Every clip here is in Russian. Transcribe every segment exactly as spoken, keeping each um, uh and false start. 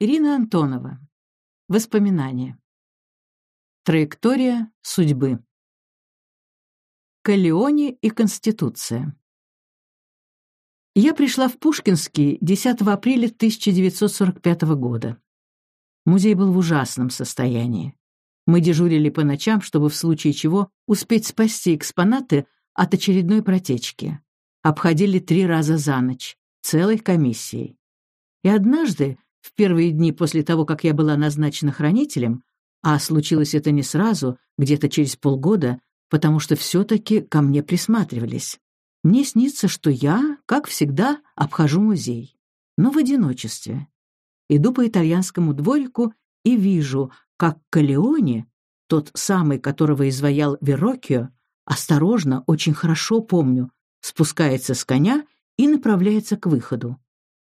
Ирина Антонова. Воспоминания. Траектория судьбы. Коллеоне и Конституция. Я пришла в Пушкинский десятого апреля тысяча девятьсот сорок пятого года. Музей был в ужасном состоянии. Мы дежурили по ночам, чтобы в случае чего успеть спасти экспонаты от очередной протечки. Обходили три раза за ночь, целой комиссией. И однажды, в первые дни после того, как я была назначена хранителем, а случилось это не сразу, где-то через полгода, потому что все-таки ко мне присматривались, мне снится, что я, как всегда, обхожу музей, но в одиночестве. Иду по итальянскому дворику и вижу, как Коллеоне, тот самый, которого изваял Верроккио, осторожно, очень хорошо помню, спускается с коня и направляется к выходу.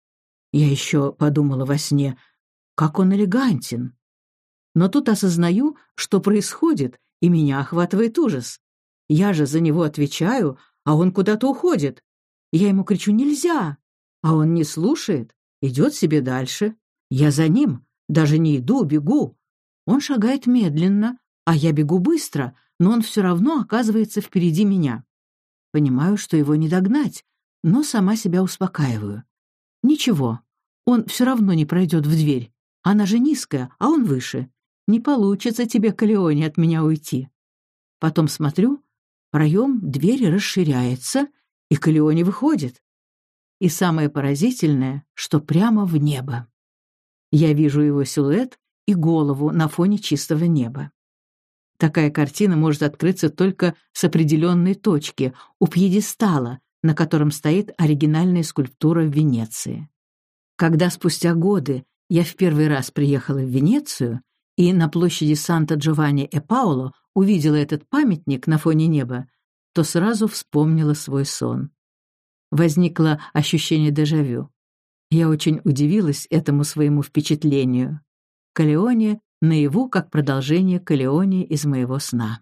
Я еще подумала во сне, как он элегантен. Но тут осознаю, что происходит, и меня охватывает ужас. Я же за него отвечаю, а он куда-то уходит. Я ему кричу «нельзя», а он не слушает, идет себе дальше. Я за ним, даже не иду, бегу. Он шагает медленно, а я бегу быстро, но он все равно оказывается впереди меня. Понимаю, что его не догнать, но сама себя успокаиваю. Ничего, он все равно не пройдет в дверь. Она же низкая, а он выше. Не получится тебе, Коллеоне, от меня уйти. Потом смотрю, проем двери расширяется, и Коллеоне выходит. И самое поразительное, что прямо в небо. Я вижу его силуэт и голову на фоне чистого неба. Такая картина может открыться только с определенной точки, у пьедестала, на котором стоит оригинальная скульптура в Венеции. Когда спустя годы я в первый раз приехала в Венецию и на площади Санта-Джованни-э-Паоло увидела этот памятник на фоне неба, то сразу вспомнила свой сон. Возникло ощущение дежавю. Я очень удивилась этому своему впечатлению. Коллеоне наяву как продолжение Коллеоне из моего сна.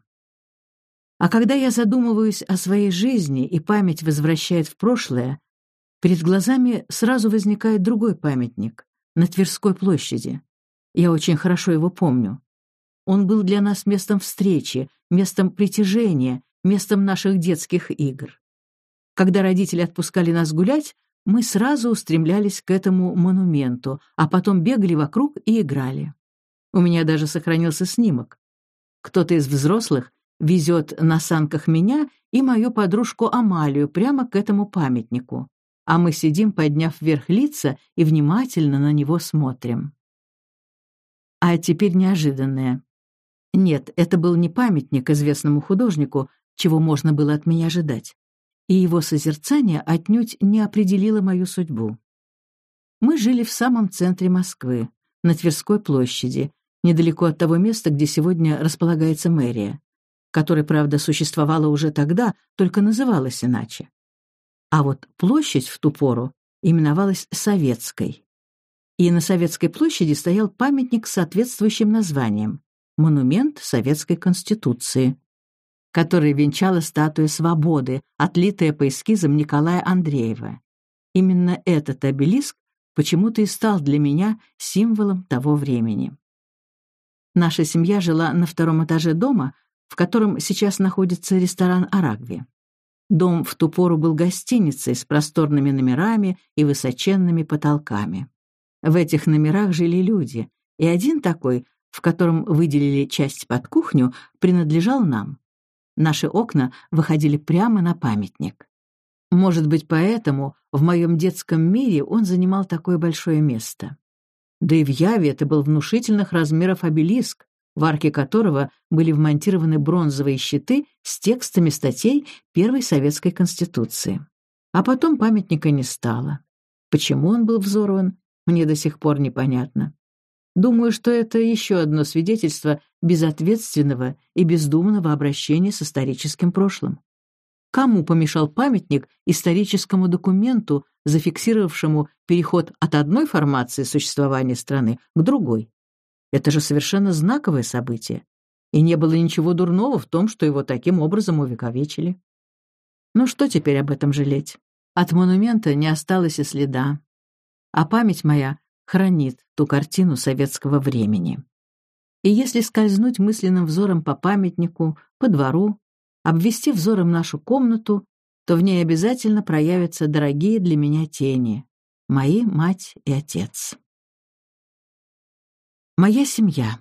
А когда я задумываюсь о своей жизни и память возвращает в прошлое, перед глазами сразу возникает другой памятник на Тверской площади. Я очень хорошо его помню. Он был для нас местом встречи, местом притяжения, местом наших детских игр. Когда родители отпускали нас гулять, мы сразу устремлялись к этому монументу, а потом бегали вокруг и играли. У меня даже сохранился снимок. Кто-то из взрослых везет на санках меня и мою подружку Амалию прямо к этому памятнику, а мы сидим, подняв вверх лица, и внимательно на него смотрим. А теперь неожиданное. Нет, это был не памятник известному художнику, чего можно было от меня ожидать, и его созерцание отнюдь не определило мою судьбу. Мы жили в самом центре Москвы, на Тверской площади, недалеко от того места, где сегодня располагается мэрия, которая, правда, существовала уже тогда, только называлась иначе. А вот площадь в ту пору именовалась Советской. И на Советской площади стоял памятник с соответствующим названием — монумент Советской Конституции, который венчала статуя Свободы, отлитая по эскизам Николая Андреева. Именно этот обелиск почему-то и стал для меня символом того времени. Наша семья жила на втором этаже дома, в котором сейчас находится ресторан «Арагви». Дом в ту пору был гостиницей с просторными номерами и высоченными потолками. В этих номерах жили люди, и один такой, в котором выделили часть под кухню, принадлежал нам. Наши окна выходили прямо на памятник. Может быть, поэтому в моем детском мире он занимал такое большое место. Да и в Яве это был внушительных размеров обелиск, в арке которого были вмонтированы бронзовые щиты с текстами статей Первой Советской Конституции. А потом памятника не стало. Почему он был взорван, мне до сих пор непонятно. Думаю, что это еще одно свидетельство безответственного и бездумного обращения с историческим прошлым. Кому помешал памятник историческому документу, зафиксировавшему переход от одной формации существования страны к другой? Это же совершенно знаковое событие, и не было ничего дурного в том, что его таким образом увековечили. Ну что теперь об этом жалеть? От монумента не осталось и следа. А память моя хранит ту картину советского времени. И если скользнуть мысленным взором по памятнику, по двору, обвести взором нашу комнату, то в ней обязательно проявятся дорогие для меня тени — мои мать и отец. Моя семья.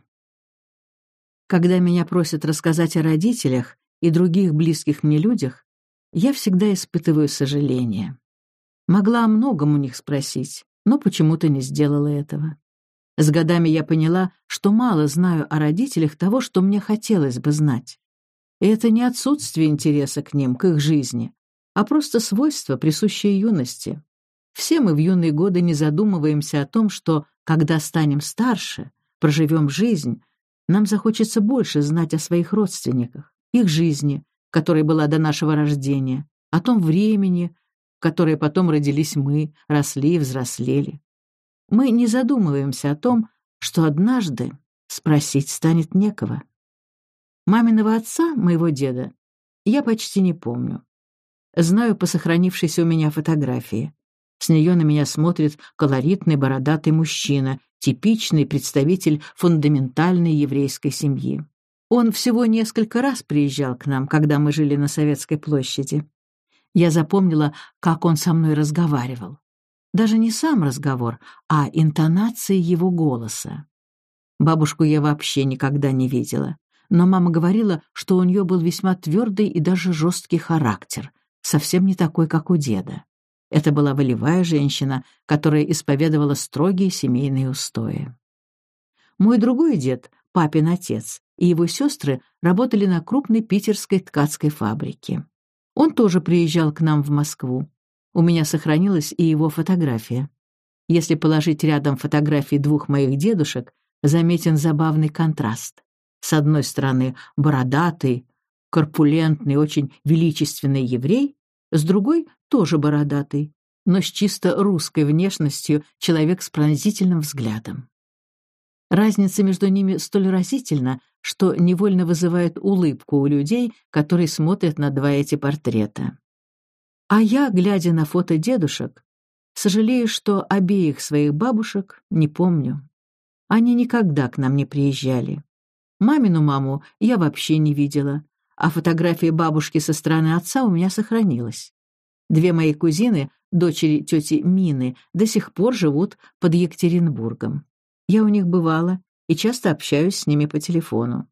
Когда меня просят рассказать о родителях и других близких мне людях, я всегда испытываю сожаление. Могла о многом у них спросить, но почему-то не сделала этого. С годами я поняла, что мало знаю о родителях того, что мне хотелось бы знать. И это не отсутствие интереса к ним, к их жизни, а просто свойство, присущее юности. Все мы в юные годы не задумываемся о том, что, когда станем старше, проживем жизнь, нам захочется больше знать о своих родственниках, их жизни, которая была до нашего рождения, о том времени, в которое потом родились мы, росли и взрослели. Мы не задумываемся о том, что однажды спросить станет некого. Маминого отца, моего деда, я почти не помню. Знаю по сохранившейся у меня фотографии. С нее на меня смотрит колоритный бородатый мужчина, типичный представитель фундаментальной еврейской семьи. Он всего несколько раз приезжал к нам, когда мы жили на Советской площади. Я запомнила, как он со мной разговаривал. Даже не сам разговор, а интонации его голоса. Бабушку я вообще никогда не видела, но мама говорила, что у нее был весьма твердый и даже жесткий характер, совсем не такой, как у деда. Это была волевая женщина, которая исповедовала строгие семейные устои. Мой другой дед, папин отец, и его сестры работали на крупной питерской ткацкой фабрике. Он тоже приезжал к нам в Москву. У меня сохранилась и его фотография. Если положить рядом фотографии двух моих дедушек, заметен забавный контраст. С одной стороны бородатый, корпулентный, очень величественный еврей, с другой тоже бородатый, но с чисто русской внешностью человек с пронзительным взглядом. Разница между ними столь разительна, что невольно вызывает улыбку у людей, которые смотрят на два эти портрета. А я, глядя на фото дедушек, сожалею, что обеих своих бабушек не помню. Они никогда к нам не приезжали. Мамину маму я вообще не видела, а фотография бабушки со стороны отца у меня сохранилась. Две мои кузины, дочери тети Мины, до сих пор живут под Екатеринбургом. Я у них бывала и часто общаюсь с ними по телефону.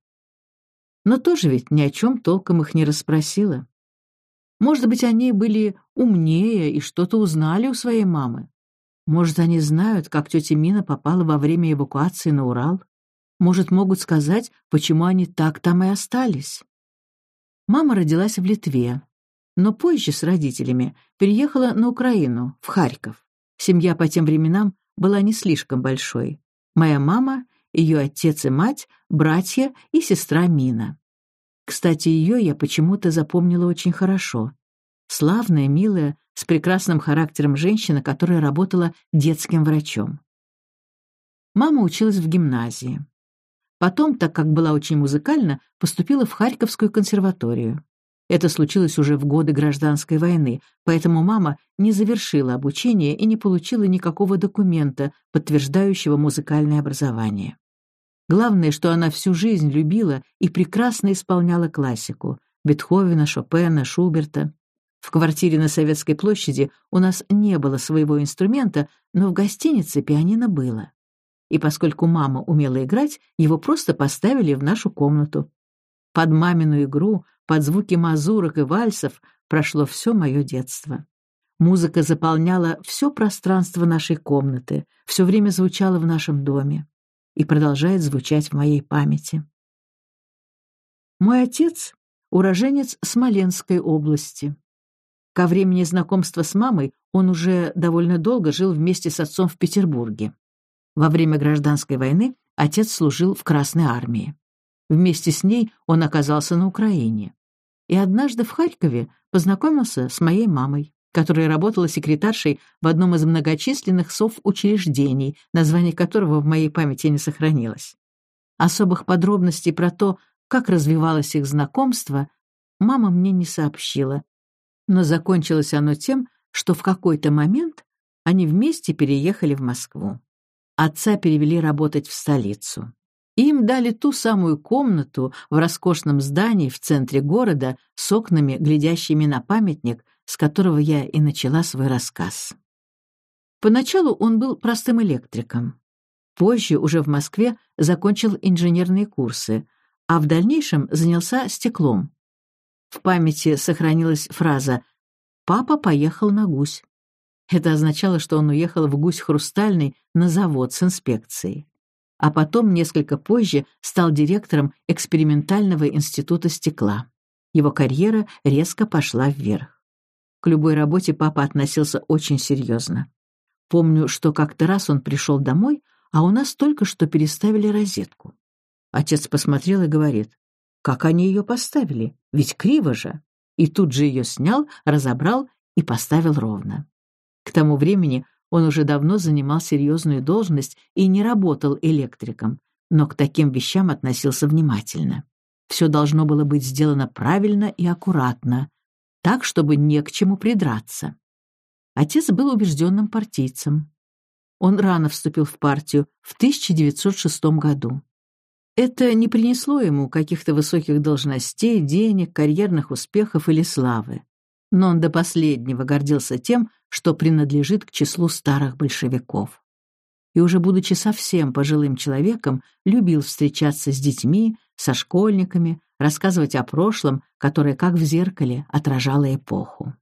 Но тоже ведь ни о чем толком их не расспросила. Может быть, они были умнее и что-то узнали у своей мамы. Может, они знают, как тетя Мина попала во время эвакуации на Урал. Может, могут сказать, почему они так там и остались. Мама родилась в Литве, но позже с родителями переехала на Украину, в Харьков. Семья по тем временам была не слишком большой. Моя мама, ее отец и мать, братья и сестра Мина. Кстати, ее я почему-то запомнила очень хорошо. Славная, милая, с прекрасным характером женщина, которая работала детским врачом. Мама училась в гимназии. Потом, так как была очень музыкальна, поступила в Харьковскую консерваторию. Это случилось уже в годы гражданской войны, поэтому мама не завершила обучение и не получила никакого документа, подтверждающего музыкальное образование. Главное, что она всю жизнь любила и прекрасно исполняла классику — Бетховена, Шопена, Шуберта. В квартире на Советской площади у нас не было своего инструмента, но в гостинице пианино было. И поскольку мама умела играть, его просто поставили в нашу комнату. Под мамину игру, под звуки мазурок и вальсов прошло все мое детство. Музыка заполняла все пространство нашей комнаты, все время звучала в нашем доме и продолжает звучать в моей памяти. Мой отец — уроженец Смоленской области. Ко времени знакомства с мамой он уже довольно долго жил вместе с отцом в Петербурге. Во время гражданской войны отец служил в Красной армии. Вместе с ней он оказался на Украине. И однажды в Харькове познакомился с моей мамой, которая работала секретаршей в одном из многочисленных совучреждений, название которого в моей памяти не сохранилось. Особых подробностей про то, как развивалось их знакомство, мама мне не сообщила, но закончилось оно тем, что в какой-то момент они вместе переехали в Москву. Отца перевели работать в столицу. Им дали ту самую комнату в роскошном здании в центре города с окнами, глядящими на памятник, с которого я и начала свой рассказ. Поначалу он был простым электриком. Позже, уже в Москве, закончил инженерные курсы, а в дальнейшем занялся стеклом. В памяти сохранилась фраза «Папа поехал на гусь». Это означало, что он уехал в Гусь Хрустальный на завод с инспекцией. А потом, несколько позже, стал директором экспериментального института стекла. Его карьера резко пошла вверх. К любой работе папа относился очень серьезно. Помню, что как-то раз он пришел домой, а у нас только что переставили розетку. Отец посмотрел и говорит: «Как они ее поставили? Ведь криво же!» И тут же ее снял, разобрал и поставил ровно. К тому времени он уже давно занимал серьезную должность и не работал электриком, но к таким вещам относился внимательно. Все должно было быть сделано правильно и аккуратно, так, чтобы не к чему придраться. Отец был убежденным партийцем. Он рано вступил в партию, в тысяча девятьсот шестом году. Это не принесло ему каких-то высоких должностей, денег, карьерных успехов или славы. Но он до последнего гордился тем, что принадлежит к числу старых большевиков. И уже будучи совсем пожилым человеком, любил встречаться с детьми, со школьниками, рассказывать о прошлом, которое, как в зеркале, отражало эпоху.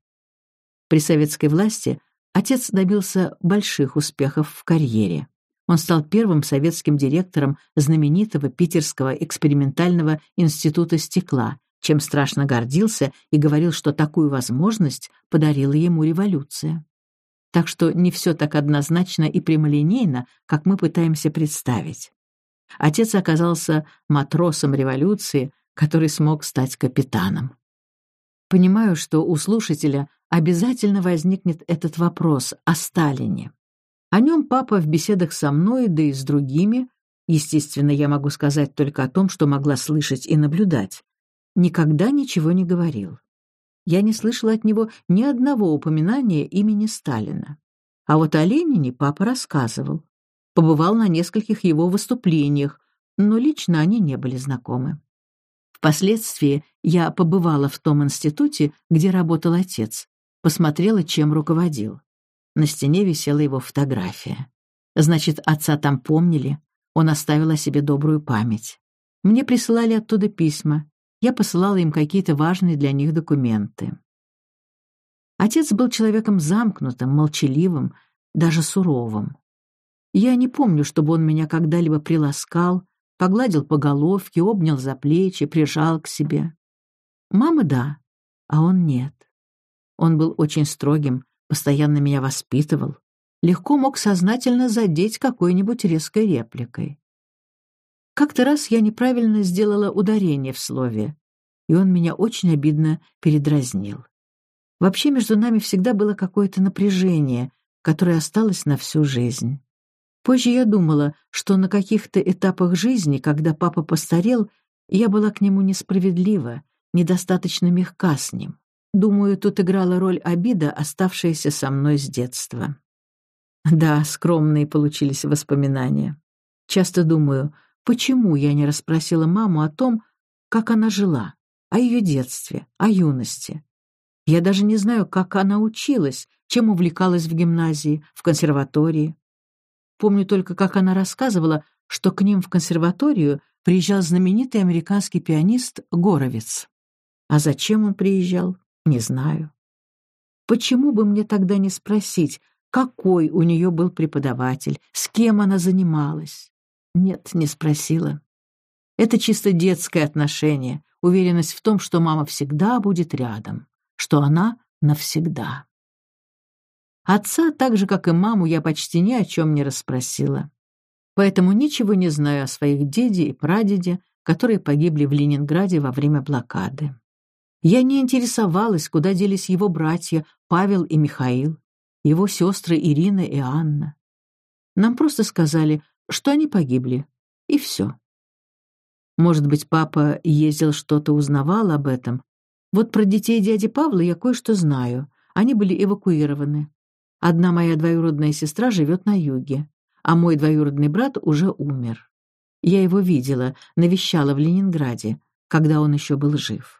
При советской власти отец добился больших успехов в карьере. Он стал первым советским директором знаменитого Питерского экспериментального института стекла, чем страшно гордился и говорил, что такую возможность подарила ему революция. Так что не все так однозначно и прямолинейно, как мы пытаемся представить. Отец оказался матросом революции, который смог стать капитаном. Понимаю, что у слушателя обязательно возникнет этот вопрос о Сталине. О нем папа в беседах со мной, да и с другими, естественно, я могу сказать только о том, что могла слышать и наблюдать, никогда ничего не говорил. Я не слышала от него ни одного упоминания имени Сталина. А вот о Ленине папа рассказывал. Побывал на нескольких его выступлениях, но лично они не были знакомы. Впоследствии я побывала в том институте, где работал отец, посмотрела, чем руководил. На стене висела его фотография. Значит, отца там помнили, он оставил о себе добрую память. Мне присылали оттуда письма, я посылала им какие-то важные для них документы. Отец был человеком замкнутым, молчаливым, даже суровым. Я не помню, чтобы он меня когда-либо приласкал, погладил по головке, обнял за плечи, прижал к себе. Мама — да, а он — нет. Он был очень строгим, постоянно меня воспитывал, легко мог сознательно задеть какой-нибудь резкой репликой. Как-то раз я неправильно сделала ударение в слове, и он меня очень обидно передразнил. Вообще между нами всегда было какое-то напряжение, которое осталось на всю жизнь. Позже я думала, что на каких-то этапах жизни, когда папа постарел, я была к нему несправедлива, недостаточно мягка с ним. Думаю, тут играла роль обида, оставшаяся со мной с детства. Да, скромные получились воспоминания. Часто думаю, почему я не расспросила маму о том, как она жила, о ее детстве, о юности. Я даже не знаю, как она училась, чем увлекалась в гимназии, в консерватории. Помню только, как она рассказывала, что к ним в консерваторию приезжал знаменитый американский пианист Горовиц. А зачем он приезжал, не знаю. Почему бы мне тогда не спросить, какой у нее был преподаватель, с кем она занималась? Нет, не спросила. Это чисто детское отношение, уверенность в том, что мама всегда будет рядом, что она навсегда. Отца, так же, как и маму, я почти ни о чем не расспросила. Поэтому ничего не знаю о своих деде и прадеде, которые погибли в Ленинграде во время блокады. Я не интересовалась, куда делись его братья Павел и Михаил, его сестры Ирина и Анна. Нам просто сказали, что они погибли, и все. Может быть, папа ездил, что-то узнавал об этом. Вот про детей дяди Павла я кое-что знаю. Они были эвакуированы. Одна моя двоюродная сестра живет на юге. а мой двоюродный брат уже умер. Я его видела, навещала в Ленинграде, когда он еще был жив.